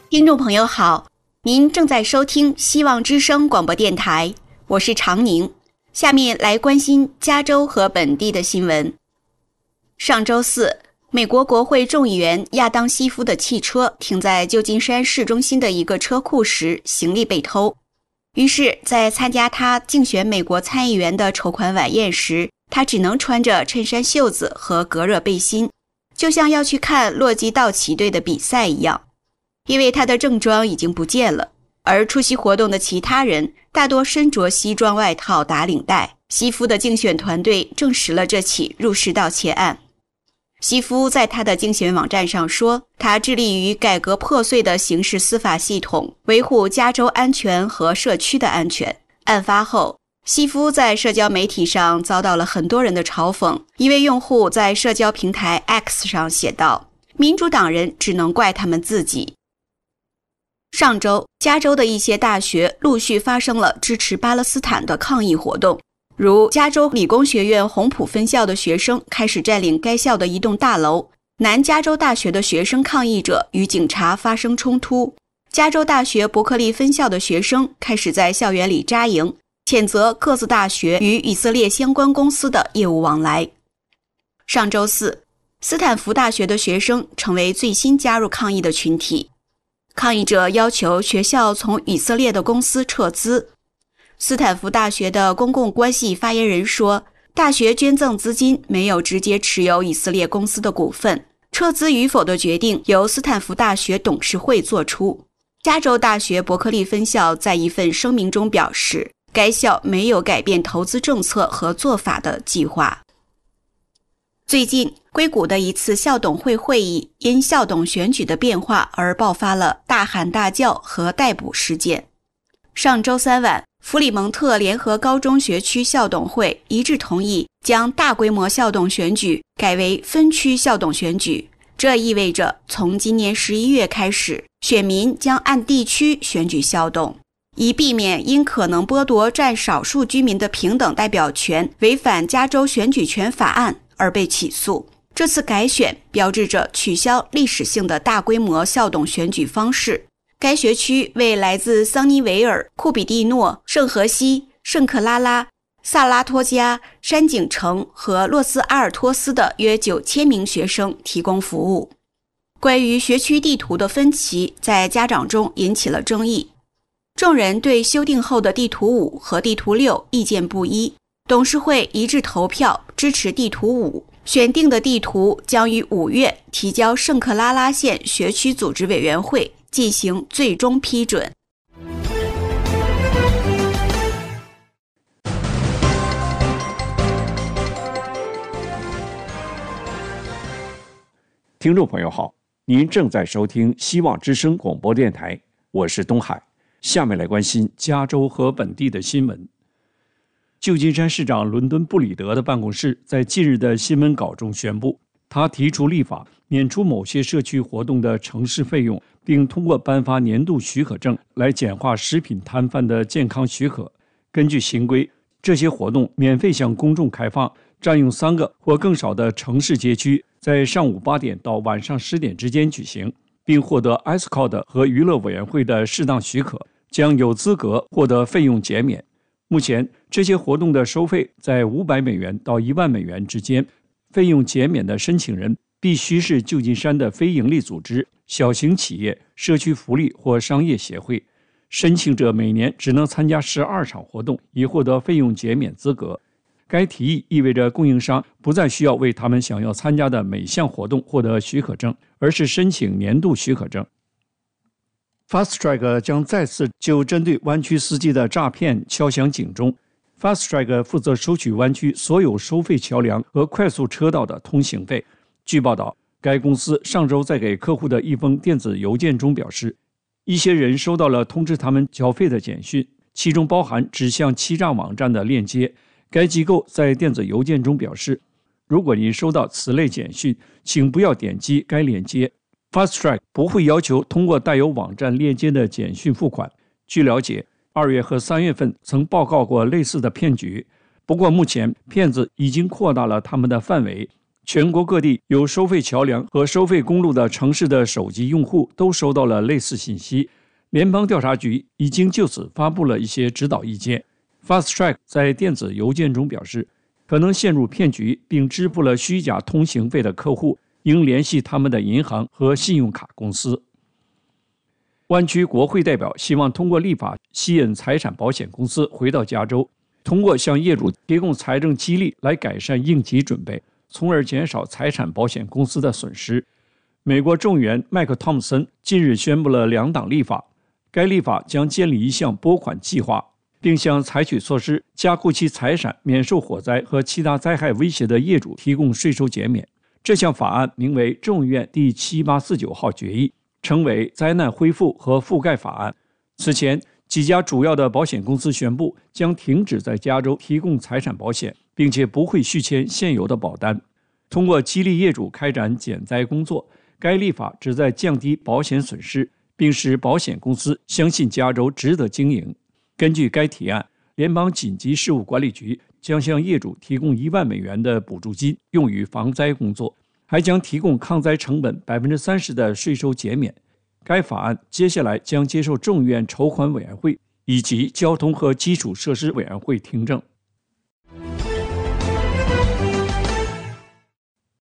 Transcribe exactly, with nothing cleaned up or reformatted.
听众朋友好，您正在收听希望之声广播电台，我是常宁。下面来关心加州和本地的新闻。上周四，美国国会众议员亚当西夫的汽车停在旧金山市中心的一个车库时，行李被偷。于是，在参加他竞选美国参议员的筹款晚宴时，他只能穿着衬衫袖子和隔热背心，就像要去看洛基道奇队的比赛一样。因为他的正装已经不见了，而出席活动的其他人大多身着西装外套打领带。西夫的竞选团队证实了这起入室盗窃案。西夫在他的竞选网站上说，他致力于改革破碎的刑事司法系统，维护加州安全和社区的安全。案发后，西夫在社交媒体上遭到了很多人的嘲讽。一位用户在社交平台 X 上写道，民主党人只能怪他们自己。上周，加州的一些大学陆续发生了支持巴勒斯坦的抗议活动，如加州理工学院红埔分校的学生开始占领该校的一栋大楼，南加州大学的学生抗议者与警察发生冲突，加州大学伯克利分校的学生开始在校园里扎营，谴责各自大学与以色列相关公司的业务往来。上周四，斯坦福大学的学生成为最新加入抗议的群体。抗议者要求学校从以色列的公司撤资。斯坦福大学的公共关系发言人说，大学捐赠资金没有直接持有以色列公司的股份，撤资与否的决定由斯坦福大学董事会做出。加州大学伯克利分校在一份声明中表示，该校没有改变投资政策和做法的计划。最近，硅谷的一次校董会会议因校董选举的变化而爆发了大喊大叫和逮捕事件。上周三晚，弗里蒙特联合高中学区校董会一致同意将大规模校董选举改为分区校董选举，这意味着从今年十一月开始，选民将按地区选举校董，以避免因可能剥夺占少数居民的平等代表权违反加州选举权法案而被起诉。这次改选标志着取消历史性的大规模校董选举方式。该学区为来自桑尼维尔、库比蒂诺、圣荷西、圣克拉拉、萨拉托加、山景城和洛斯阿尔托斯的约九千名学生提供服务。关于学区地图的分歧在家长中引起了争议。众人对修订后的地图五和地图六意见不一，董事会一致投票支持地图五，选定的地图将于五月提交圣克拉拉县学区组织委员会进行最终批准。 听众朋友好，您正在收听希望之声广播电台，我是东海。下面来关心加州和本地的新闻。旧金山市长伦敦布里德的办公室在近日的新闻稿中宣布，他提出立法免除某些社区活动的城市费用，并通过颁发年度许可证来简化食品摊贩的健康许可。根据新规，这些活动免费向公众开放，占用三个或更少的城市街区，在上午八点到晚上十点之间举行，并获得 I S C O D 和娱乐委员会的适当许可，将有资格获得费用减免。目前，这些活动的收费在五百美元到一万美元之间，费用减免的申请人必须是旧金山的非营利组织、小型企业、社区福利或商业协会。申请者每年只能参加十二场活动，以获得费用减免资格。该提议意味着供应商不再需要为他们想要参加的每项活动获得许可证，而是申请年度许可证。FastTrack 将再次就针对湾区司机的诈骗敲响警钟。FastTrack 负责收取湾区所有收费桥梁和快速车道的通行费。据报道，该公司上周在给客户的一封电子邮件中表示，一些人收到了通知他们缴费的简讯，其中包含指向欺诈网站的链接。该机构在电子邮件中表示，如果您收到此类简讯，请不要点击该链接。FastTrack 不会要求通过带有网站链接的简讯付款。据了解，二月和三月份曾报告过类似的骗局，不过目前骗子已经扩大了他们的范围。 全国各地有收费桥梁和收费公路的城市的手机用户都收到了类似信息。联邦调查局已经就此发布了一些指导意见。FastTrack 在电子邮件中表示，可能陷入骗局并支付了虚假通行费的客户应联系他们的银行和信用卡公司。湾区国会代表希望通过立法吸引财产保险公司回到加州，通过向业主提供财政激励来改善应急准备，从而减少财产保险公司的损失。美国众议员麦克·汤姆森近日宣布了两党立法，该立法将建立一项拨款计划，并向采取措施加固其财产免受火灾和其他灾害威胁的业主提供税收减免。这项法案名为众议院第七八四九号决议，称为灾难恢复和覆盖法案。此前，几家主要的保险公司宣布将停止在加州提供财产保险，并且不会续签现有的保单。通过激励业主开展减灾工作，该立法旨在降低保险损失，并使保险公司相信加州值得经营。根据该提案，联邦紧急事务管理局将向业主提供一万美元的补助金，用于防灾工作，还将提供抗灾成本 百分之三十 的税收减免。该法案接下来将接受众议院筹款委员会以及交通和基础设施委员会听证。